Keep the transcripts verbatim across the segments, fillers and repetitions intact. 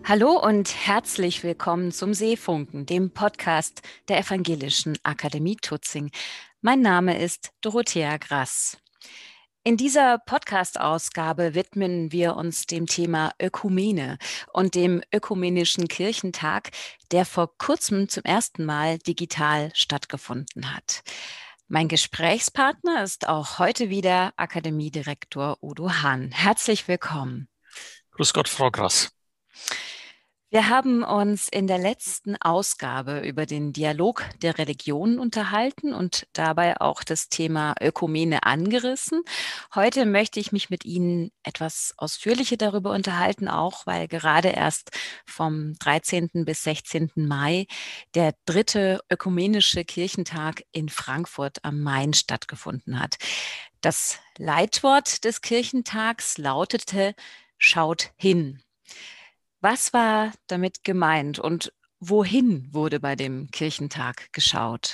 Hallo und herzlich willkommen zum Seefunken, dem Podcast der Evangelischen Akademie Tutzing. Mein Name ist Dorothea Grass. In dieser Podcast-Ausgabe widmen wir uns dem Thema Ökumene und dem Ökumenischen Kirchentag, der vor kurzem zum ersten Mal digital stattgefunden hat. Mein Gesprächspartner ist auch heute wieder Akademiedirektor Udo Hahn. Herzlich willkommen. Grüß Gott, Frau Grass. Wir haben uns in der letzten Ausgabe über den Dialog der Religionen unterhalten und dabei auch das Thema Ökumene angerissen. Heute möchte ich mich mit Ihnen etwas ausführlicher darüber unterhalten, auch weil gerade erst vom dreizehnten bis sechzehnten Mai der dritte Ökumenische Kirchentag in Frankfurt am Main stattgefunden hat. Das Leitwort des Kirchentags lautete: Schaut hin. Was war damit gemeint und wohin wurde bei dem Kirchentag geschaut?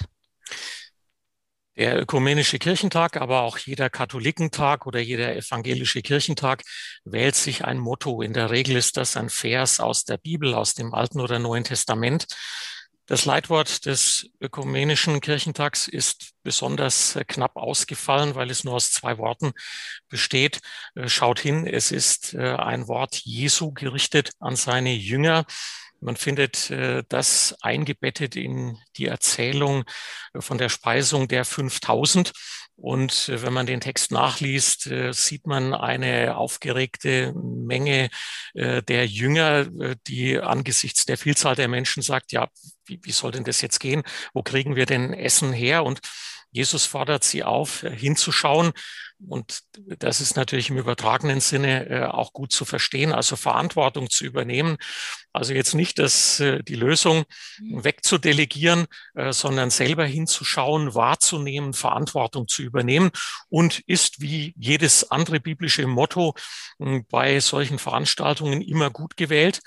Der Ökumenische Kirchentag, aber auch jeder Katholikentag oder jeder evangelische Kirchentag wählt sich ein Motto. In der Regel ist das ein Vers aus der Bibel, aus dem Alten oder Neuen Testament. Das Leitwort des Ökumenischen Kirchentags ist besonders knapp ausgefallen, weil es nur aus zwei Worten besteht. Schaut hin, es ist ein Wort Jesu gerichtet an seine Jünger. Man findet äh, das eingebettet in die Erzählung äh, von der Speisung der fünftausend. Und äh, wenn man den Text nachliest, äh, sieht man eine aufgeregte Menge äh, der Jünger, äh, die angesichts der Vielzahl der Menschen sagt, ja, wie, wie soll denn das jetzt gehen? Wo kriegen wir denn Essen her? Und Jesus fordert sie auf, äh, hinzuschauen. Und das ist natürlich im übertragenen Sinne äh, auch gut zu verstehen, also Verantwortung zu übernehmen. Also jetzt nicht das, äh, die Lösung wegzudelegieren, äh, sondern selber hinzuschauen, wahrzunehmen, Verantwortung zu übernehmen und ist wie jedes andere biblische Motto äh, bei solchen Veranstaltungen immer gut gewählt.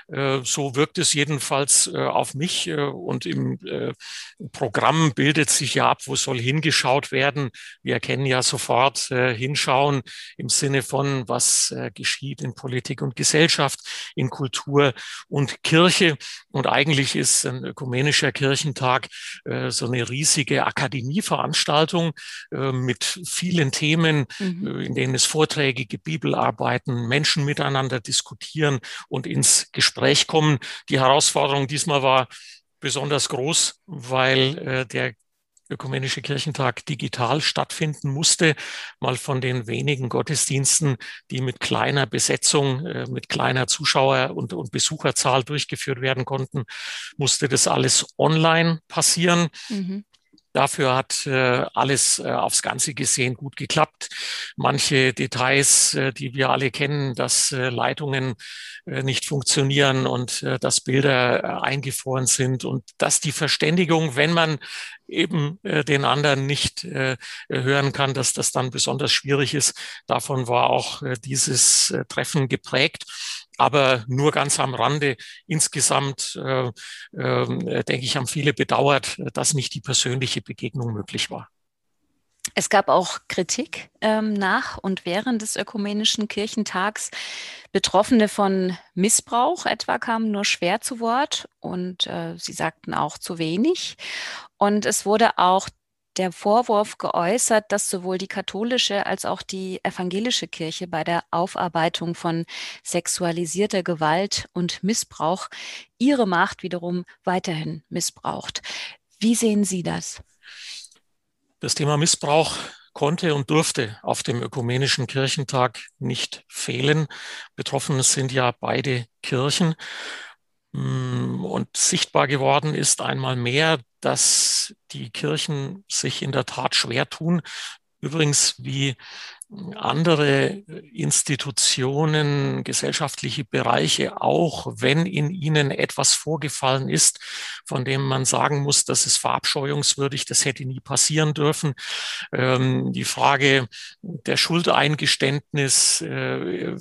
So wirkt es jedenfalls auf mich und im Programm bildet sich ja ab, wo soll hingeschaut werden. Wir erkennen ja sofort hinschauen im Sinne von, was geschieht in Politik und Gesellschaft, in Kultur und Kirche. Und eigentlich ist ein ökumenischer Kirchentag so eine riesige Akademieveranstaltung mit vielen Themen, mhm. in denen es Vorträge gibt, Bibelarbeiten, Menschen miteinander diskutieren und ins Gespräch kommen. Die Herausforderung diesmal war besonders groß, weil äh, der Ökumenische Kirchentag digital stattfinden musste, mal von den wenigen Gottesdiensten, die mit kleiner Besetzung, äh, mit kleiner Zuschauer- und, und Besucherzahl durchgeführt werden konnten, musste das alles online passieren. Mhm. Dafür hat äh, alles äh, aufs Ganze gesehen gut geklappt. Manche Details, äh, die wir alle kennen, dass äh, Leitungen äh, nicht funktionieren und äh, dass Bilder äh, eingefroren sind und dass die Verständigung, wenn man eben äh, den anderen nicht äh, hören kann, dass das dann besonders schwierig ist. Davon war auch äh, dieses äh, Treffen geprägt. Aber nur ganz am Rande. Insgesamt, äh, äh, denke ich, haben viele bedauert, dass nicht die persönliche Begegnung möglich war. Es gab auch Kritik ähm, nach und während des Ökumenischen Kirchentags. Betroffene von Missbrauch etwa kamen nur schwer zu Wort und äh, sie sagten auch zu wenig. Und es wurde auch der Vorwurf geäußert, dass sowohl die katholische als auch die evangelische Kirche bei der Aufarbeitung von sexualisierter Gewalt und Missbrauch ihre Macht wiederum weiterhin missbraucht. Wie sehen Sie das? Das Thema Missbrauch konnte und durfte auf dem Ökumenischen Kirchentag nicht fehlen. Betroffen sind ja beide Kirchen. Und sichtbar geworden ist einmal mehr, dass die Kirchen sich in der Tat schwer tun. Übrigens, wie andere Institutionen, gesellschaftliche Bereiche, auch wenn in ihnen etwas vorgefallen ist, von dem man sagen muss, das ist verabscheuungswürdig, das hätte nie passieren dürfen. Ähm, die Frage der Schuldeingeständnis äh,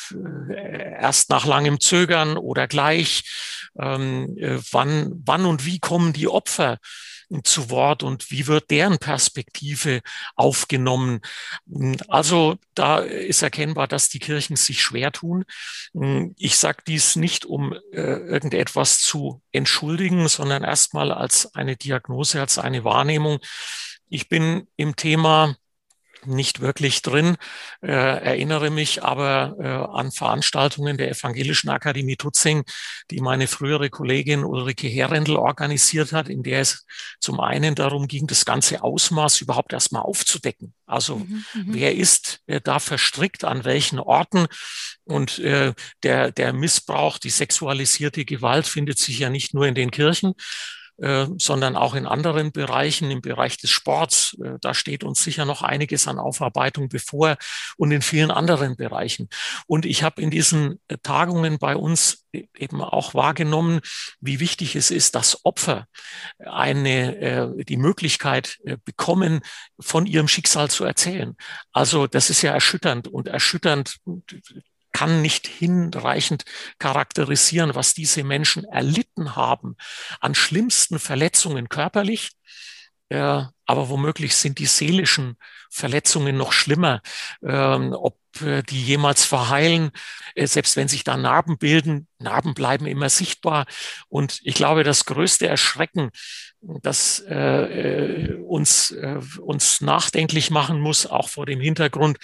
erst nach langem Zögern oder gleich, ähm, wann, wann und wie kommen die Opfer zu Wort und wie wird deren Perspektive aufgenommen? Also da ist erkennbar, dass die Kirchen sich schwer tun. Ich sage dies nicht, um äh, irgendetwas zu entschuldigen, sondern erstmal als eine Diagnose, als eine Wahrnehmung. Ich bin im Thema nicht wirklich drin, äh, erinnere mich aber äh, an Veranstaltungen der Evangelischen Akademie Tutzing, die meine frühere Kollegin Ulrike Herrendl organisiert hat, in der es zum einen darum ging, das ganze Ausmaß überhaupt erstmal aufzudecken. Also Mhm, mhm. wer ist äh, da verstrickt, an welchen Orten? Und äh, der, der Missbrauch, die sexualisierte Gewalt findet sich ja nicht nur in den Kirchen, äh, sondern auch in anderen Bereichen, im Bereich des Sports. Äh, da steht uns sicher noch einiges an Aufarbeitung bevor und in vielen anderen Bereichen. Und ich habe in diesen äh, Tagungen bei uns eben auch wahrgenommen, wie wichtig es ist, dass Opfer eine, äh, die Möglichkeit äh, bekommen, von ihrem Schicksal zu erzählen. Also das ist ja erschütternd und erschütternd kann nicht hinreichend charakterisieren, was diese Menschen erlitten haben an schlimmsten Verletzungen körperlich. Äh, aber womöglich sind die seelischen Verletzungen noch schlimmer. Ähm, ob äh, die jemals verheilen, äh, selbst wenn sich da Narben bilden, Narben bleiben immer sichtbar. Und ich glaube, das größte Erschrecken, das äh, uns, äh, uns nachdenklich machen muss, auch vor dem Hintergrund,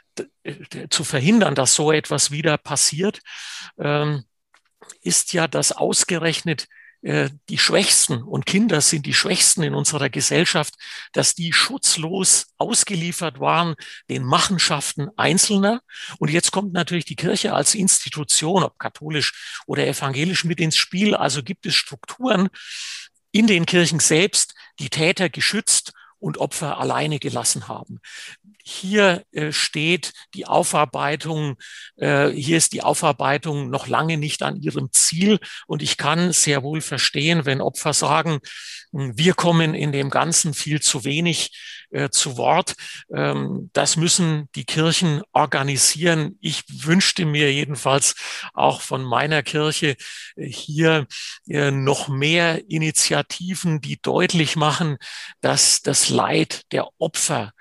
zu verhindern, dass so etwas wieder passiert, ähm, ist ja, dass ausgerechnet äh, die Schwächsten, und Kinder sind die Schwächsten in unserer Gesellschaft, dass die schutzlos ausgeliefert waren den Machenschaften Einzelner. Und jetzt kommt natürlich die Kirche als Institution, ob katholisch oder evangelisch, mit ins Spiel. Also gibt es Strukturen in den Kirchen selbst, die Täter geschützt und Opfer alleine gelassen haben. Hier äh, steht die Aufarbeitung, äh, hier ist die Aufarbeitung noch lange nicht an ihrem Ziel. Und ich kann sehr wohl verstehen, wenn Opfer sagen, wir kommen in dem Ganzen viel zu wenig äh, zu Wort. Ähm, das müssen die Kirchen organisieren. Ich wünschte mir jedenfalls auch von meiner Kirche äh, hier äh, noch mehr Initiativen, die deutlich machen, dass das Leid der Opfer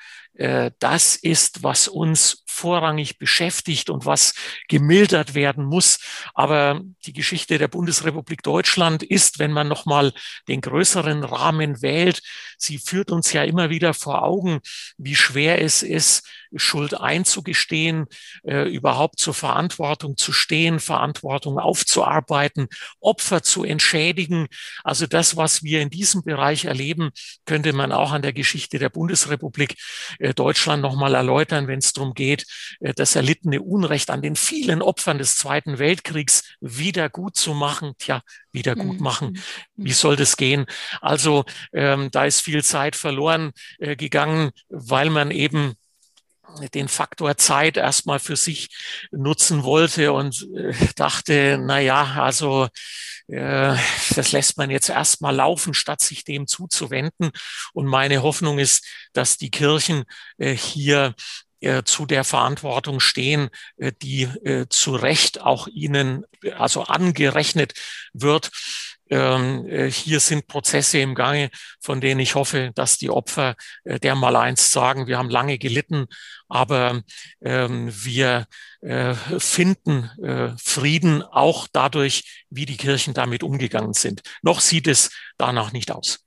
das ist, was uns vorrangig beschäftigt und was gemildert werden muss. Aber die Geschichte der Bundesrepublik Deutschland ist, wenn man nochmal den größeren Rahmen wählt, sie führt uns ja immer wieder vor Augen, wie schwer es ist, Schuld einzugestehen, äh, überhaupt zur Verantwortung zu stehen, Verantwortung aufzuarbeiten, Opfer zu entschädigen. Also das, was wir in diesem Bereich erleben, könnte man auch an der Geschichte der Bundesrepublik äh, Deutschland nochmal erläutern, wenn es darum geht, äh, das erlittene Unrecht an den vielen Opfern des Zweiten Weltkriegs wieder gut zu machen. Tja, wieder gut machen. Wie soll das gehen? Also ähm, da ist viel Zeit verloren äh, gegangen, weil man eben den Faktor Zeit erstmal für sich nutzen wollte und äh, dachte, na ja, also äh, das lässt man jetzt erstmal laufen, statt sich dem zuzuwenden. Und meine Hoffnung ist, dass die Kirchen äh, hier äh, zu der Verantwortung stehen, äh, die äh, zu Recht auch ihnen also angerechnet wird. Ähm, äh, hier sind Prozesse im Gange, von denen ich hoffe, dass die Opfer äh, dermaleinst sagen, wir haben lange gelitten, aber ähm, wir äh, finden äh, Frieden auch dadurch, wie die Kirchen damit umgegangen sind. Noch sieht es danach nicht aus.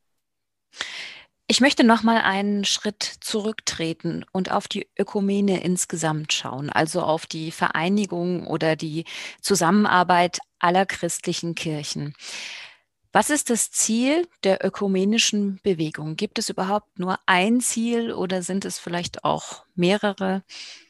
Ich möchte noch mal einen Schritt zurücktreten und auf die Ökumene insgesamt schauen, also auf die Vereinigung oder die Zusammenarbeit aller christlichen Kirchen. Was ist das Ziel der ökumenischen Bewegung? Gibt es überhaupt nur ein Ziel oder sind es vielleicht auch mehrere?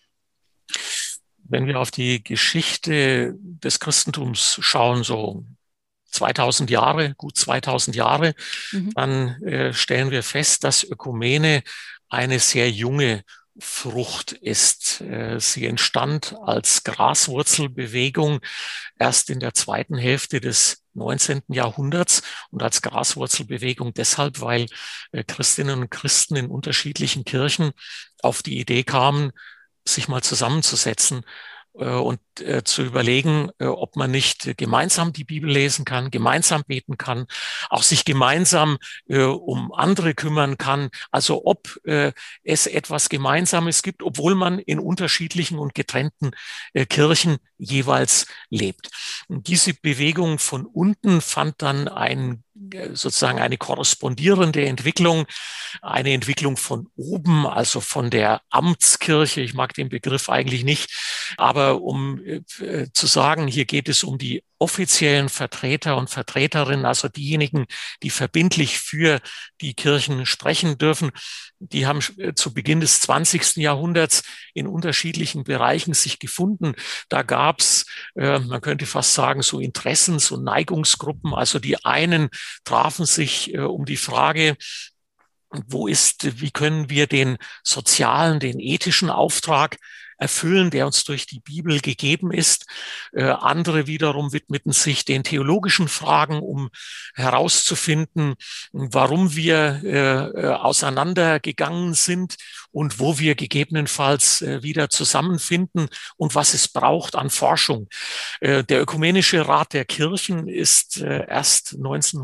Wenn wir auf die Geschichte des Christentums schauen, so zweitausend Jahre, gut zweitausend Jahre, Mhm. dann äh, stellen wir fest, dass Ökumene eine sehr junge Frucht ist. Äh, sie entstand als Graswurzelbewegung erst in der zweiten Hälfte des neunzehnten Jahrhunderts und als Graswurzelbewegung deshalb, weil äh, Christinnen und Christen in unterschiedlichen Kirchen auf die Idee kamen, sich mal zusammenzusetzen äh, und äh, zu überlegen, äh, ob man nicht äh, gemeinsam die Bibel lesen kann, gemeinsam beten kann, auch sich gemeinsam äh, um andere kümmern kann. Also ob äh, es etwas Gemeinsames gibt, obwohl man in unterschiedlichen und getrennten äh, Kirchen jeweils lebt. Und diese Bewegung von unten fand dann ein sozusagen eine korrespondierende Entwicklung, eine Entwicklung von oben, also von der Amtskirche. Ich mag den Begriff eigentlich nicht, aber um äh, zu sagen, hier geht es um die offiziellen Vertreter und Vertreterinnen, also diejenigen, die verbindlich für die Kirchen sprechen dürfen. Die haben zu Beginn des zwanzigsten Jahrhunderts in unterschiedlichen Bereichen sich gefunden. Da gab es, äh, man könnte fast sagen, so Interessens- und Neigungsgruppen. Also die einen trafen sich äh, um die Frage, wo ist, wie können wir den sozialen, den ethischen Auftrag erfüllen, der uns durch die Bibel gegeben ist. Äh, andere wiederum widmeten sich den theologischen Fragen, um herauszufinden, warum wir äh, auseinandergegangen sind und wo wir gegebenenfalls äh, wieder zusammenfinden und was es braucht an Forschung. Äh, der Ökumenische Rat der Kirchen ist äh, erst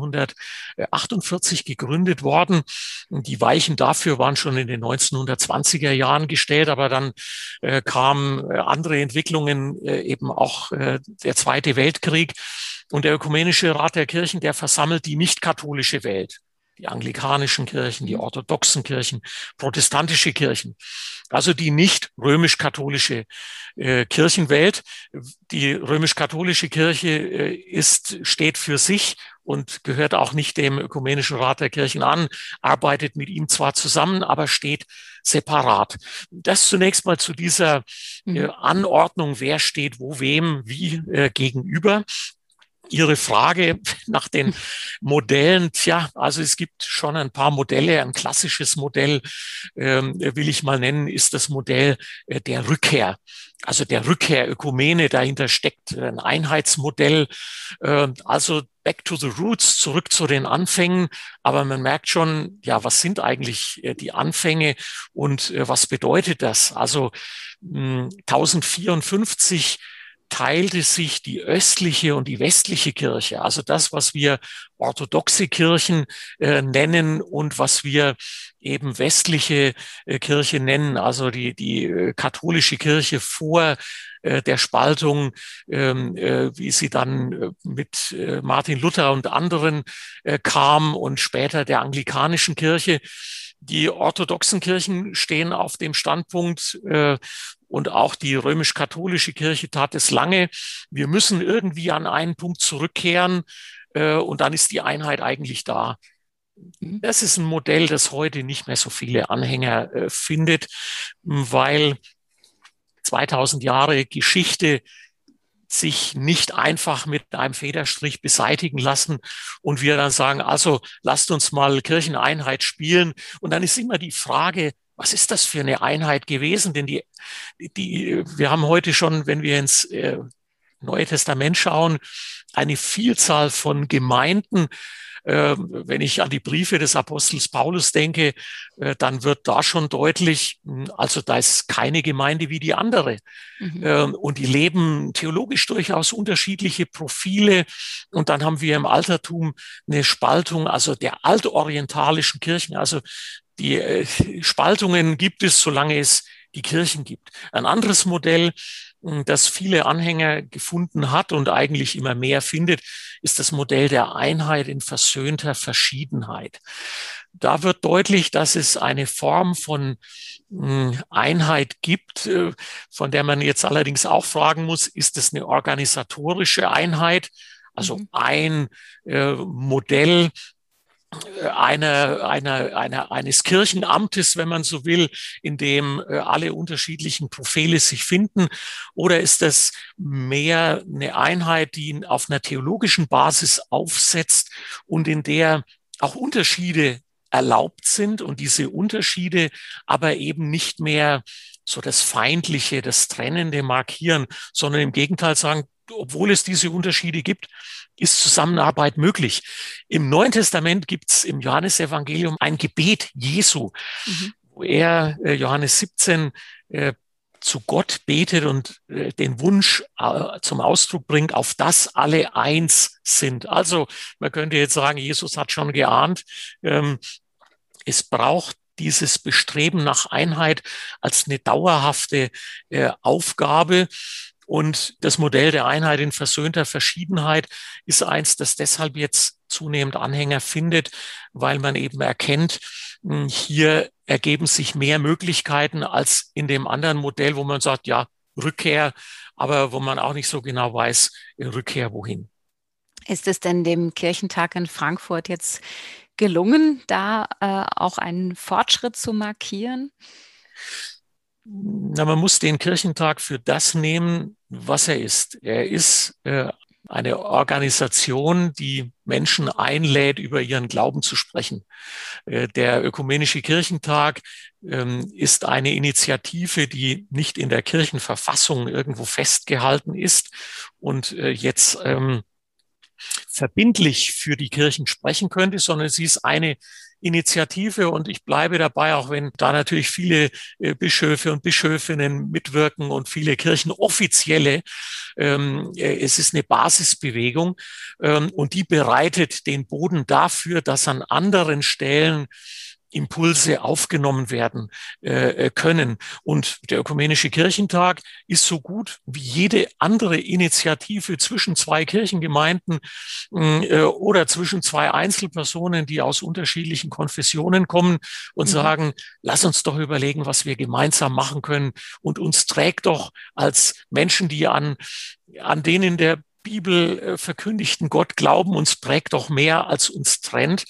neunzehnhundertachtundvierzig gegründet worden. Die Weichen dafür waren schon in den neunzehnhundertzwanziger Jahren gestellt, aber dann äh, kamen äh, andere Entwicklungen, äh, eben auch äh, der Zweite Weltkrieg. Und der Ökumenische Rat der Kirchen, der versammelt die nicht-katholische Welt. Die anglikanischen Kirchen, die orthodoxen Kirchen, protestantische Kirchen. Also die nicht römisch-katholische äh, Kirchenwelt. Die römisch-katholische Kirche äh, ist, steht für sich und gehört auch nicht dem Ökumenischen Rat der Kirchen an, arbeitet mit ihm zwar zusammen, aber steht separat. Das zunächst mal zu dieser äh, Anordnung, wer steht wo, wem, wie äh, gegenüber. Ihre Frage nach den Modellen, tja, also es gibt schon ein paar Modelle. Ein klassisches Modell, ähm, will ich mal nennen, ist das Modell äh, der Rückkehr. Also der Rückkehr-Ökumene, dahinter steckt ein Einheitsmodell. Äh, also back to the roots, zurück zu den Anfängen. Aber man merkt schon, ja, was sind eigentlich äh, die Anfänge und äh, was bedeutet das? Also mh, tausendvierundfünfzig teilte sich die östliche und die westliche Kirche, also das, was wir orthodoxe Kirchen äh, nennen und was wir eben westliche äh, Kirche nennen, also die, die äh, katholische Kirche vor äh, der Spaltung, ähm, äh, wie sie dann äh, mit äh, Martin Luther und anderen äh, kam und später der anglikanischen Kirche. Die orthodoxen Kirchen stehen auf dem Standpunkt, äh, und auch die römisch-katholische Kirche tat es lange. Wir müssen irgendwie an einen Punkt zurückkehren äh, und dann ist die Einheit eigentlich da. Das ist ein Modell, das heute nicht mehr so viele Anhänger äh, findet, weil zweitausend Jahre Geschichte sich nicht einfach mit einem Federstrich beseitigen lassen und wir dann sagen, also lasst uns mal Kircheneinheit spielen. Und dann ist immer die Frage, was ist das für eine Einheit gewesen? Denn die, die, wir haben heute schon, wenn wir ins äh, Neue Testament schauen, eine Vielzahl von Gemeinden. Äh, wenn ich an die Briefe des Apostels Paulus denke, äh, dann wird da schon deutlich, also da ist keine Gemeinde wie die andere. Mhm. Äh, und die leben theologisch durchaus unterschiedliche Profile. Und dann haben wir im Altertum eine Spaltung, also der altorientalischen Kirchen, also die äh, Spaltungen gibt es, solange es die Kirchen gibt. Ein anderes Modell, das viele Anhänger gefunden hat und eigentlich immer mehr findet, ist das Modell der Einheit in versöhnter Verschiedenheit. Da wird deutlich, dass es eine Form von Einheit gibt, von der man jetzt allerdings auch fragen muss, ist es eine organisatorische Einheit? Also mhm. ein äh, Modell Eine, eine, eine, eines Kirchenamtes, wenn man so will, in dem äh, alle unterschiedlichen Profile sich finden? Oder ist das mehr eine Einheit, die auf einer theologischen Basis aufsetzt und in der auch Unterschiede erlaubt sind und diese Unterschiede aber eben nicht mehr so das Feindliche, das Trennende markieren, sondern im Gegenteil sagen, obwohl es diese Unterschiede gibt, ist Zusammenarbeit möglich. Im Neuen Testament gibt es im Johannesevangelium ein Gebet Jesu, mhm. wo er, äh, Johannes siebzehn, äh, zu Gott betet und äh, den Wunsch äh, zum Ausdruck bringt, auf das alle eins sind. Also man könnte jetzt sagen, Jesus hat schon geahnt, ähm, es braucht dieses Bestreben nach Einheit als eine dauerhafte äh, Aufgabe. Und das Modell der Einheit in versöhnter Verschiedenheit ist eins, das deshalb jetzt zunehmend Anhänger findet, weil man eben erkennt, hier ergeben sich mehr Möglichkeiten als in dem anderen Modell, wo man sagt, ja, Rückkehr, aber wo man auch nicht so genau weiß, Rückkehr wohin. Ist es denn dem Kirchentag in Frankfurt jetzt gelungen, da äh, auch einen Fortschritt zu markieren? Na, man muss den Kirchentag für das nehmen, was er ist. Er ist äh, eine Organisation, die Menschen einlädt, über ihren Glauben zu sprechen. Äh, der Ökumenische Kirchentag ähm, ist eine Initiative, die nicht in der Kirchenverfassung irgendwo festgehalten ist und äh, jetzt ähm, verbindlich für die Kirchen sprechen könnte, sondern sie ist eine Initiative und ich bleibe dabei, auch wenn da natürlich viele äh, Bischöfe und Bischöfinnen mitwirken und viele Kirchenoffizielle. Ähm, äh, es ist eine Basisbewegung ähm, und die bereitet den Boden dafür, dass an anderen Stellen Impulse aufgenommen werden äh, können. Und der Ökumenische Kirchentag ist so gut wie jede andere Initiative zwischen zwei Kirchengemeinden äh, oder zwischen zwei Einzelpersonen, die aus unterschiedlichen Konfessionen kommen und mhm. sagen, lass uns doch überlegen, was wir gemeinsam machen können. Und uns trägt doch als Menschen, die an, an den in der Bibel äh, verkündigten Gott glauben, uns prägt doch mehr, als uns trennt.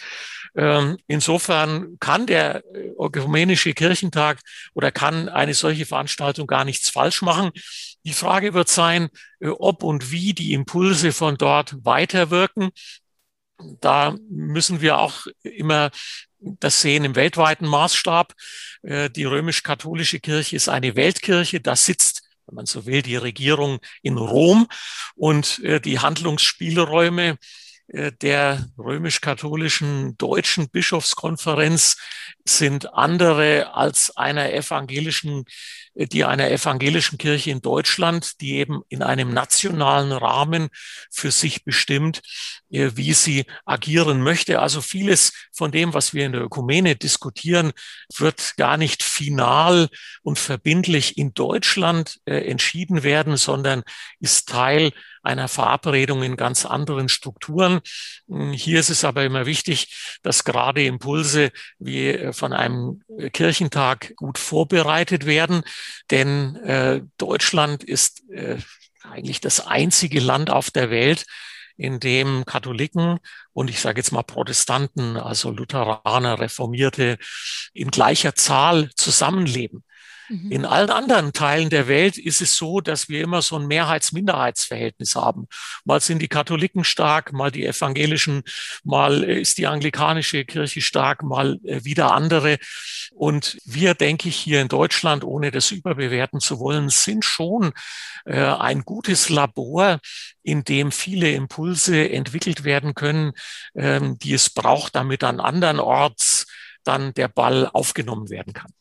Insofern kann der Ökumenische Kirchentag oder kann eine solche Veranstaltung gar nichts falsch machen. Die Frage wird sein, ob und wie die Impulse von dort weiterwirken. Da müssen wir auch immer das sehen im weltweiten Maßstab. Die römisch-katholische Kirche ist eine Weltkirche. Da sitzt, wenn man so will, die Regierung in Rom und die Handlungsspielräume der römisch-katholischen deutschen Bischofskonferenz sind andere als einer evangelischen, die einer evangelischen Kirche in Deutschland, die eben in einem nationalen Rahmen für sich bestimmt, wie sie agieren möchte. Also vieles von dem, was wir in der Ökumene diskutieren, wird gar nicht final und verbindlich in Deutschland äh, entschieden werden, sondern ist Teil einer Verabredung in ganz anderen Strukturen. Hier ist es aber immer wichtig, dass gerade Impulse wie von einem Kirchentag gut vorbereitet werden, denn äh, Deutschland ist äh, eigentlich das einzige Land auf der Welt, in dem Katholiken und ich sage jetzt mal Protestanten, also Lutheraner, Reformierte, in gleicher Zahl zusammenleben. Mhm. In allen anderen Teilen der Welt ist es so, dass wir immer so ein Mehrheits-Minderheitsverhältnis haben. Mal sind die Katholiken stark, mal die Evangelischen, mal ist die anglikanische Kirche stark, mal wieder andere. Und wir, denke ich, hier in Deutschland, ohne das überbewerten zu wollen, sind schon äh, ein gutes Labor, in dem viele Impulse entwickelt werden können, ähm, die es braucht, damit an anderen Orts dann der Ball aufgenommen werden kann.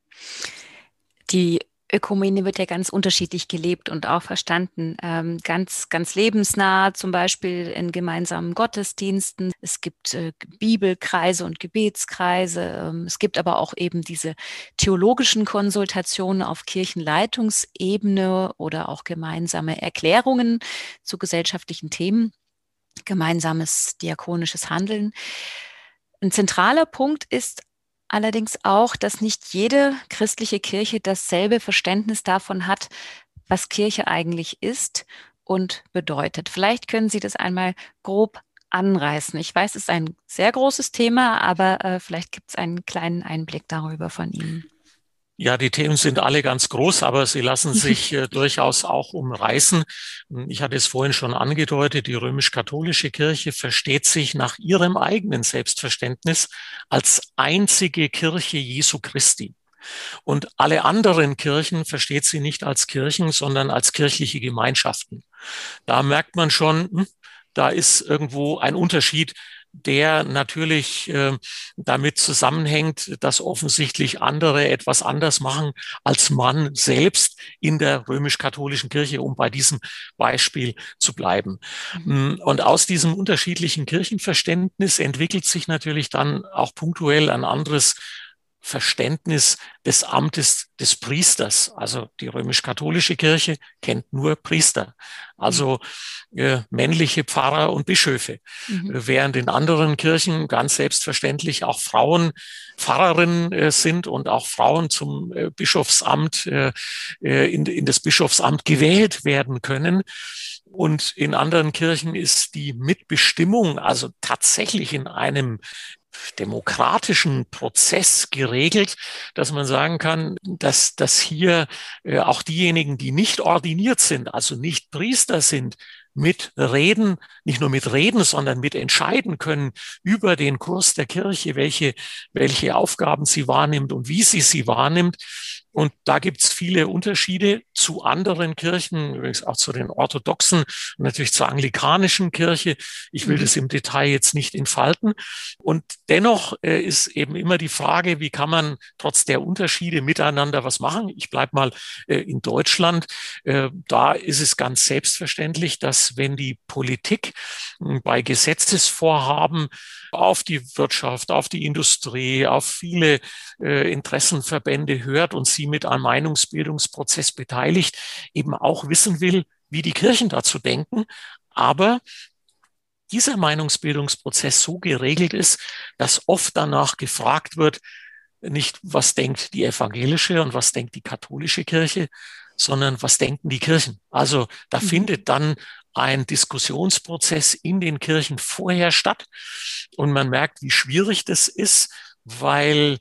Die Ökumene wird ja ganz unterschiedlich gelebt und auch verstanden. Ähm, ganz, ganz lebensnah, zum Beispiel in gemeinsamen Gottesdiensten. Es gibt äh, Bibelkreise und Gebetskreise. Ähm, es gibt aber auch eben diese theologischen Konsultationen auf Kirchenleitungsebene oder auch gemeinsame Erklärungen zu gesellschaftlichen Themen, gemeinsames diakonisches Handeln. Ein zentraler Punkt ist allerdings auch, dass nicht jede christliche Kirche dasselbe Verständnis davon hat, was Kirche eigentlich ist und bedeutet. Vielleicht können Sie das einmal grob anreißen. Ich weiß, es ist ein sehr großes Thema, aber äh, vielleicht gibt es einen kleinen Einblick darüber von Ihnen. Ja, die Themen sind alle ganz groß, aber sie lassen sich äh, durchaus auch umreißen. Ich hatte es vorhin schon angedeutet, die römisch-katholische Kirche versteht sich nach ihrem eigenen Selbstverständnis als einzige Kirche Jesu Christi. Und alle anderen Kirchen versteht sie nicht als Kirchen, sondern als kirchliche Gemeinschaften. Da merkt man schon, hm, da ist irgendwo ein Unterschied, der natürlich äh, damit zusammenhängt, dass offensichtlich andere etwas anders machen als man selbst in der römisch-katholischen Kirche, um bei diesem Beispiel zu bleiben. Mhm. Und aus diesem unterschiedlichen Kirchenverständnis entwickelt sich natürlich dann auch punktuell ein anderes Verständnis des Amtes des Priesters. Also die römisch-katholische Kirche kennt nur Priester, also äh, männliche Pfarrer und Bischöfe, Mhm. während in anderen Kirchen ganz selbstverständlich auch Frauen Pfarrerinnen äh, sind und auch Frauen zum äh, Bischofsamt, äh, in, in das Bischofsamt gewählt werden können. Und in anderen Kirchen ist die Mitbestimmung, also tatsächlich in einem demokratischen Prozess geregelt, dass man sagen kann, dass, dass hier äh, auch diejenigen, die nicht ordiniert sind, also nicht Priester sind, mit reden, nicht nur mit reden, sondern mit entscheiden können über den Kurs der Kirche, welche, welche Aufgaben sie wahrnimmt und wie sie sie wahrnimmt. Und da gibt es viele Unterschiede zu anderen Kirchen, übrigens auch zu den orthodoxen und natürlich zur anglikanischen Kirche. Ich will Mhm. das im Detail jetzt nicht entfalten. Und dennoch äh, ist eben immer die Frage, wie kann man trotz der Unterschiede miteinander was machen? Ich bleibe mal äh, in Deutschland. Äh, da ist es ganz selbstverständlich, dass wenn die Politik äh, bei Gesetzesvorhaben auf die Wirtschaft, auf die Industrie, auf viele äh, Interessenverbände hört und sie mit einem Meinungsbildungsprozess beteiligt, eben auch wissen will, wie die Kirchen dazu denken. Aber dieser Meinungsbildungsprozess so geregelt ist, dass oft danach gefragt wird, nicht was denkt die evangelische und was denkt die katholische Kirche, sondern was denken die Kirchen. Also da Mhm. findet dann ein Diskussionsprozess in den Kirchen vorher statt und man merkt, wie schwierig das ist, weil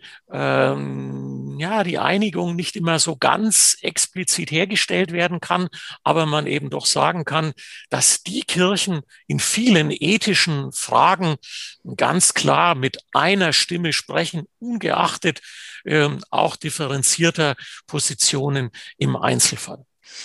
ähm, ja die Einigung nicht immer so ganz explizit hergestellt werden kann, aber man eben doch sagen kann, dass die Kirchen in vielen ethischen Fragen ganz klar mit einer Stimme sprechen, ungeachtet ähm, auch differenzierter Positionen im Einzelfall.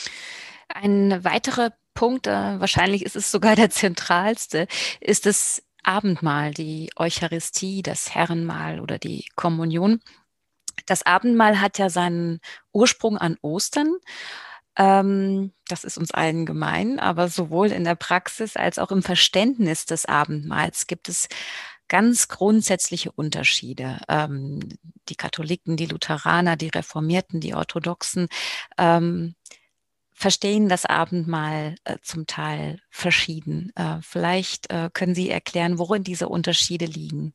Ein weiterer Punkt, äh, wahrscheinlich ist es sogar der zentralste, ist das Abendmahl, die Eucharistie, das Herrenmahl oder die Kommunion. Das Abendmahl hat ja seinen Ursprung an Ostern. Ähm, das ist uns allen gemein, aber sowohl in der Praxis als auch im Verständnis des Abendmahls gibt es ganz grundsätzliche Unterschiede. Ähm, die Katholiken, die Lutheraner, die Reformierten, die Orthodoxen ähm, verstehen das Abendmahl äh, zum Teil verschieden. Äh, vielleicht äh, können Sie erklären, worin diese Unterschiede liegen.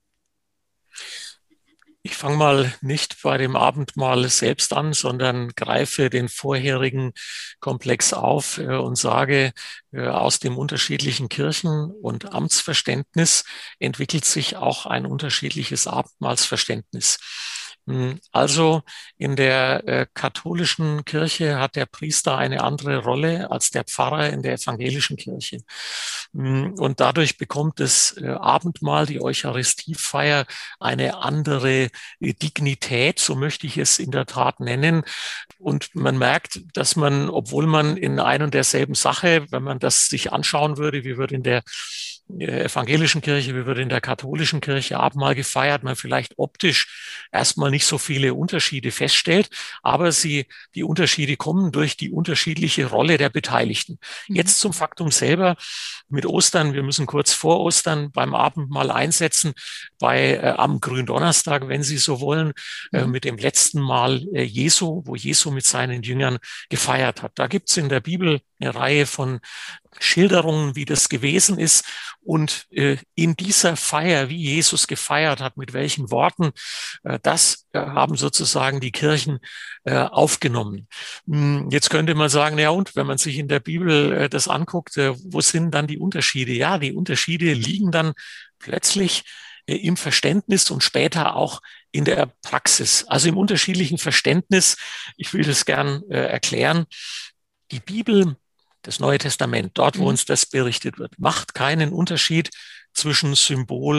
Ich fange mal nicht bei dem Abendmahl selbst an, sondern greife den vorherigen Komplex auf äh, und sage, äh, aus dem unterschiedlichen Kirchen- und Amtsverständnis entwickelt sich auch ein unterschiedliches Abendmahlsverständnis. Also in der äh, katholischen Kirche hat der Priester eine andere Rolle als der Pfarrer in der evangelischen Kirche. Und dadurch bekommt das äh, Abendmahl, die Eucharistiefeier, eine andere Dignität, so möchte ich es in der Tat nennen. Und man merkt, dass man, obwohl man in ein und derselben Sache, wenn man das sich anschauen würde, wie wird in der evangelischen Kirche, wie wird in der katholischen Kirche Abendmahl gefeiert, man vielleicht optisch erstmal nicht so viele Unterschiede feststellt, aber sie, die Unterschiede kommen durch die unterschiedliche Rolle der Beteiligten. Mhm. Jetzt zum Faktum selber mit Ostern. Wir müssen kurz vor Ostern beim Abendmahl einsetzen, bei äh, am Gründonnerstag, wenn Sie so wollen, äh, Mhm. mit dem letzten Mal äh, Jesu, wo Jesu mit seinen Jüngern gefeiert hat. Da gibt es in der Bibel eine Reihe von Schilderungen, wie das gewesen ist. Und äh, in dieser Feier, wie Jesus gefeiert hat, mit welchen Worten, äh, das äh, haben sozusagen die Kirchen äh, aufgenommen. Hm, jetzt könnte man sagen, ja und, wenn man sich in der Bibel äh, das anguckt, äh, wo sind dann die Unterschiede? Ja, die Unterschiede liegen dann plötzlich äh, im Verständnis und später auch in der Praxis. Also im unterschiedlichen Verständnis. Ich will das gern äh, erklären. Die Bibel, das Neue Testament, dort, wo Mhm. uns das berichtet wird, macht keinen Unterschied zwischen Symbol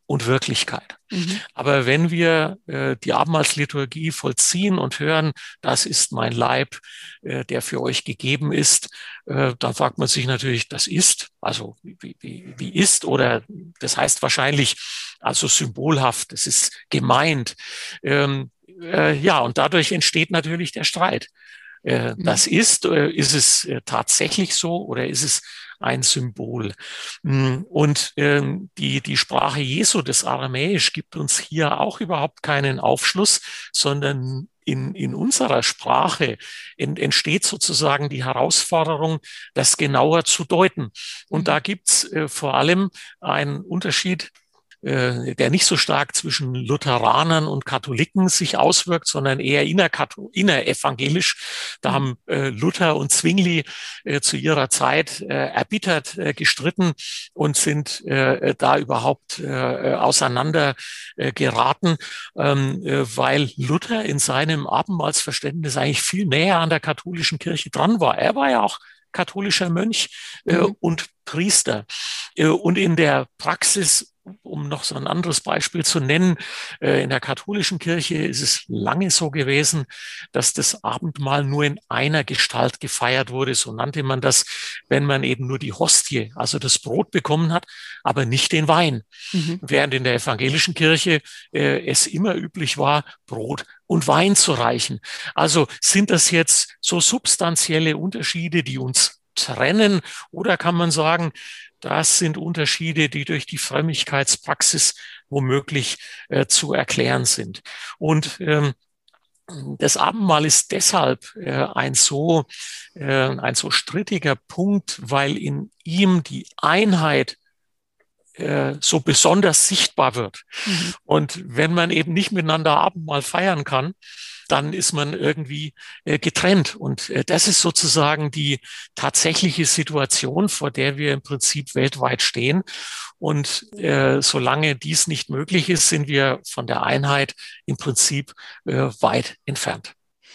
und Wirklichkeit. Mhm. Aber wenn wir äh, die Abendmahlsliturgie vollziehen und hören, das ist mein Leib, äh, der für euch gegeben ist, äh, dann fragt man sich natürlich, das ist, also wie, wie, wie ist, oder das heißt wahrscheinlich, also symbolhaft, es ist gemeint. Ähm, äh, ja, und dadurch entsteht natürlich der Streit. Äh, Mhm. das ist, äh, ist es äh, tatsächlich so oder ist es ein Symbol? Mm, Und ähm, die, die Sprache Jesu, das Aramäisch, gibt uns hier auch überhaupt keinen Aufschluss, sondern in, in unserer Sprache ent, entsteht sozusagen die Herausforderung, das genauer zu deuten. Und Mhm. da gibt's äh, vor allem einen Unterschied, äh, der nicht so stark zwischen Lutheranern und Katholiken sich auswirkt, sondern eher innerevangelisch. Da Mhm. haben äh, Luther und Zwingli äh, zu ihrer Zeit äh, erbittert äh, gestritten und sind äh, da überhaupt äh, auseinander äh, geraten, ähm, äh, weil Luther in seinem Abendmahlsverständnis eigentlich viel näher an der katholischen Kirche dran war. Er war ja auch katholischer Mönch äh, Mhm. und Priester. Äh, und in der Praxis, um noch so ein anderes Beispiel zu nennen, äh, in der katholischen Kirche ist es lange so gewesen, dass das Abendmahl nur in einer Gestalt gefeiert wurde. So nannte man das, wenn man eben nur die Hostie, also das Brot bekommen hat, aber nicht den Wein. Mhm. Während in der evangelischen Kirche äh, es immer üblich war, Brot und Wein zu reichen. Also sind das jetzt so substanzielle Unterschiede, die uns trennen, oder kann man sagen, das sind Unterschiede, die durch die Frömmigkeitspraxis womöglich äh, zu erklären sind. Und ähm, das Abendmahl ist deshalb äh, ein so äh, ein so strittiger Punkt, weil in ihm die Einheit äh, so besonders sichtbar wird. Mhm. Und wenn man eben nicht miteinander Abendmahl feiern kann, dann ist man irgendwie äh, getrennt. Und äh, das ist sozusagen die tatsächliche Situation, vor der wir im Prinzip weltweit stehen. Und äh, solange dies nicht möglich ist, sind wir von der Einheit im Prinzip äh, weit entfernt.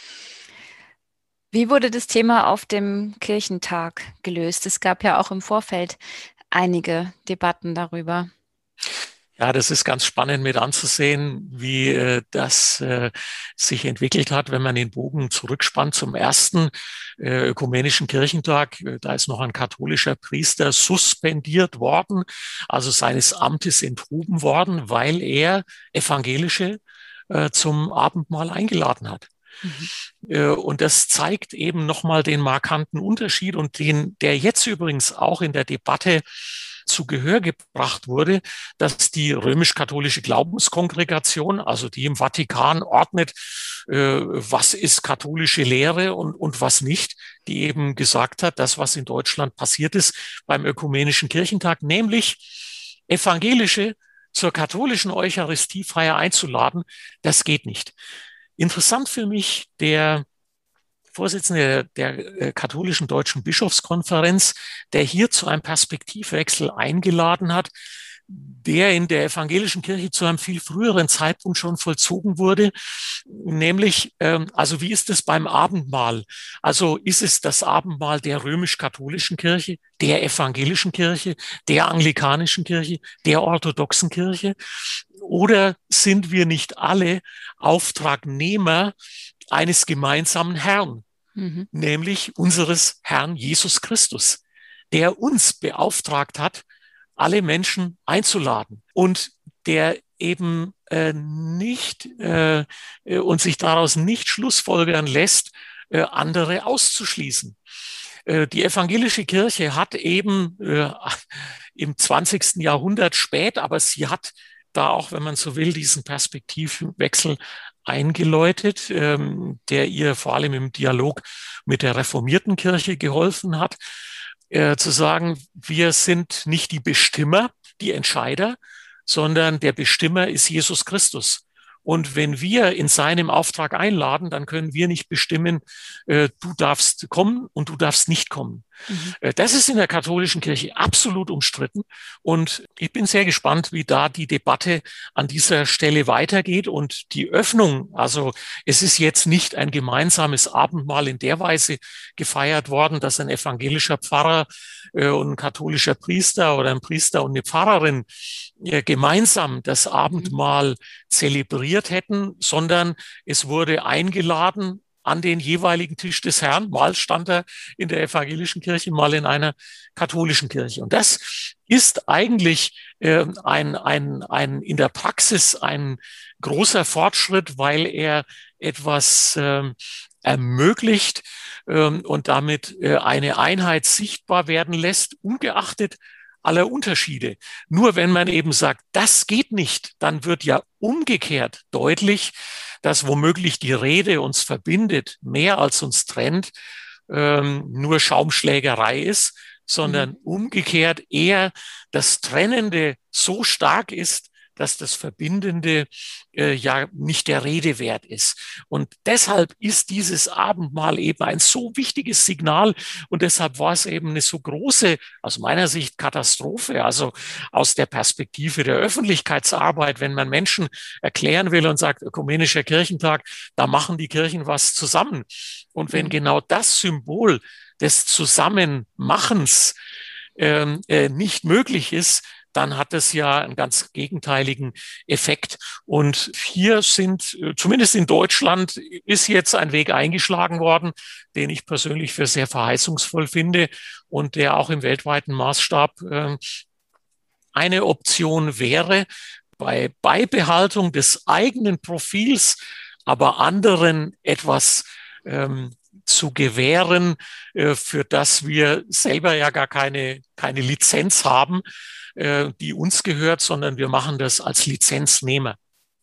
Wie wurde das Thema auf dem Kirchentag gelöst? Es gab ja auch im Vorfeld einige Debatten darüber. Ja, das ist ganz spannend mit anzusehen, wie äh, das äh, sich entwickelt hat, wenn man den Bogen zurückspannt zum ersten äh, ökumenischen Kirchentag. Äh, Da ist noch ein katholischer Priester suspendiert worden, also seines Amtes enthoben worden, weil er Evangelische äh, zum Abendmahl eingeladen hat. Mhm. Äh, Und das zeigt eben nochmal den markanten Unterschied und den, der jetzt übrigens auch in der Debatte zu Gehör gebracht wurde, dass die römisch-katholische Glaubenskongregation, also die im Vatikan ordnet, äh, was ist katholische Lehre und, und was nicht, die eben gesagt hat, das, was in Deutschland passiert ist beim Ökumenischen Kirchentag, nämlich Evangelische zur katholischen Eucharistiefeier einzuladen, das geht nicht. Interessant für mich, der Vorsitzende der, der äh, katholischen Deutschen Bischofskonferenz, der hier zu einem Perspektivwechsel eingeladen hat, der in der evangelischen Kirche zu einem viel früheren Zeitpunkt schon vollzogen wurde, nämlich, ähm, also wie ist es beim Abendmahl? Also ist es das Abendmahl der römisch-katholischen Kirche, der evangelischen Kirche, der anglikanischen Kirche, der orthodoxen Kirche? Oder sind wir nicht alle Auftragnehmer eines gemeinsamen Herrn, Mhm. nämlich unseres Herrn Jesus Christus, der uns beauftragt hat, alle Menschen einzuladen und der eben äh, nicht äh, und sich daraus nicht schlussfolgern lässt, äh, andere auszuschließen. Äh, die evangelische Kirche hat eben äh, im zwanzigsten Jahrhundert spät, aber sie hat da auch, wenn man so will, diesen Perspektivwechsel eingeläutet, ähm, der ihr vor allem im Dialog mit der reformierten Kirche geholfen hat, äh, zu sagen, wir sind nicht die Bestimmer, die Entscheider, sondern der Bestimmer ist Jesus Christus. Und wenn wir in seinem Auftrag einladen, dann können wir nicht bestimmen, äh, du darfst kommen und du darfst nicht kommen. Mhm. Das ist in der katholischen Kirche absolut umstritten. Und ich bin sehr gespannt, wie da die Debatte an dieser Stelle weitergeht. Und die Öffnung, also es ist jetzt nicht ein gemeinsames Abendmahl in der Weise gefeiert worden, dass ein evangelischer Pfarrer äh, und ein katholischer Priester oder ein Priester und eine Pfarrerin äh, gemeinsam das Abendmahl mhm. zelebriert hätten, sondern es wurde eingeladen an den jeweiligen Tisch des Herrn. Mal stand er in der evangelischen Kirche, mal in einer katholischen Kirche. Und das ist eigentlich äh, ein, ein, ein, in der Praxis ein großer Fortschritt, weil er etwas äh, ermöglicht äh, und damit äh, eine Einheit sichtbar werden lässt, ungeachtet aller Unterschiede. Nur wenn man eben sagt, das geht nicht, dann wird ja umgekehrt deutlich, dass womöglich die Rede uns verbindet, mehr als uns trennt, ähm, nur Schaumschlägerei ist, sondern mhm. umgekehrt eher das Trennende so stark ist, dass das Verbindende äh, ja nicht der Rede wert ist. Und deshalb ist dieses Abendmahl eben ein so wichtiges Signal und deshalb war es eben eine so große, aus meiner Sicht, Katastrophe. Also aus der Perspektive der Öffentlichkeitsarbeit, wenn man Menschen erklären will und sagt, ökumenischer Kirchentag, da machen die Kirchen was zusammen. Und wenn mhm. genau das Symbol des Zusammenmachens äh, äh, nicht möglich ist, dann hat es ja einen ganz gegenteiligen Effekt. Und hier sind, zumindest in Deutschland, ist jetzt ein Weg eingeschlagen worden, den ich persönlich für sehr verheißungsvoll finde und der auch im weltweiten Maßstab äh, eine Option wäre, bei Beibehaltung des eigenen Profils, aber anderen etwas ähm, zu gewähren, äh, für das wir selber ja gar keine, keine Lizenz haben, äh, die uns gehört, sondern wir machen das als Lizenznehmer.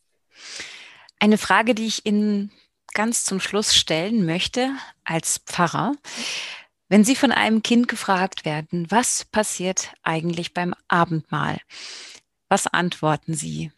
Eine Frage, die ich Ihnen ganz zum Schluss stellen möchte als Pfarrer. Wenn Sie von einem Kind gefragt werden, was passiert eigentlich beim Abendmahl? Was antworten Sie?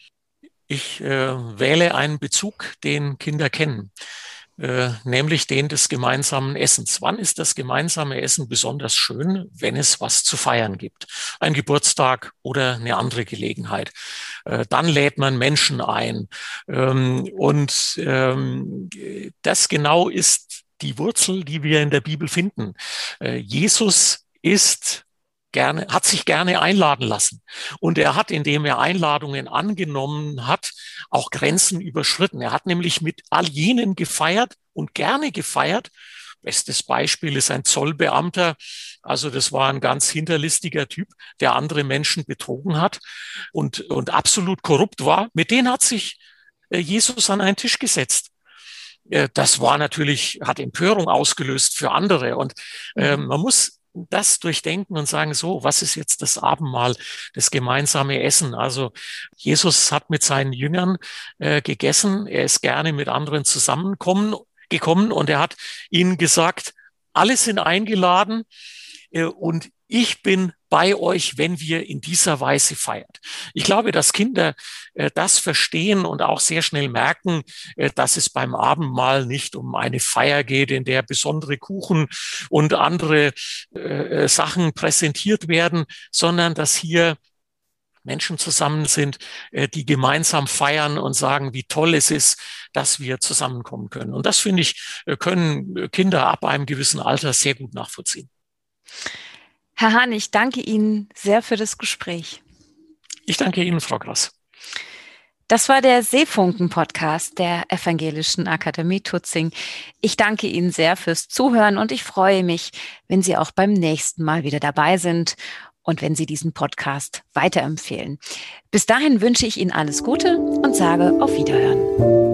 Ich äh, wähle einen Bezug, den Kinder kennen. Äh, nämlich den des gemeinsamen Essens. Wann ist das gemeinsame Essen besonders schön? Wenn es was zu feiern gibt. Ein Geburtstag oder eine andere Gelegenheit. Äh, dann lädt man Menschen ein. Ähm, und ähm, das genau ist die Wurzel, die wir in der Bibel finden. Äh, Jesus ist gerne, hat sich gerne einladen lassen. Und er hat, indem er Einladungen angenommen hat, auch Grenzen überschritten. Er hat nämlich mit all jenen gefeiert und gerne gefeiert. Bestes Beispiel ist ein Zollbeamter. Also das war ein ganz hinterlistiger Typ, der andere Menschen betrogen hat und, und absolut korrupt war. Mit denen hat sich Jesus an einen Tisch gesetzt. Das war natürlich, hat Empörung ausgelöst für andere. Und äh, man muss das durchdenken und sagen, so, was ist jetzt das Abendmahl, das gemeinsame Essen? Also Jesus hat mit seinen Jüngern äh, gegessen, er ist gerne mit anderen zusammengekommen gekommen und er hat ihnen gesagt, alle sind eingeladen äh, und ich bin bei euch, wenn wir in dieser Weise feiert. Ich glaube, dass Kinder äh, das verstehen und auch sehr schnell merken, äh, dass es beim Abendmahl nicht um eine Feier geht, in der besondere Kuchen und andere äh, Sachen präsentiert werden, sondern dass hier Menschen zusammen sind, äh, die gemeinsam feiern und sagen, wie toll es ist, dass wir zusammenkommen können. Und das, finde ich, können Kinder ab einem gewissen Alter sehr gut nachvollziehen. Herr Hahn, ich danke Ihnen sehr für das Gespräch. Ich danke Ihnen, Frau Grass. Das war der Seefunken-Podcast der Evangelischen Akademie Tutzing. Ich danke Ihnen sehr fürs Zuhören und ich freue mich, wenn Sie auch beim nächsten Mal wieder dabei sind und wenn Sie diesen Podcast weiterempfehlen. Bis dahin wünsche ich Ihnen alles Gute und sage auf Wiederhören.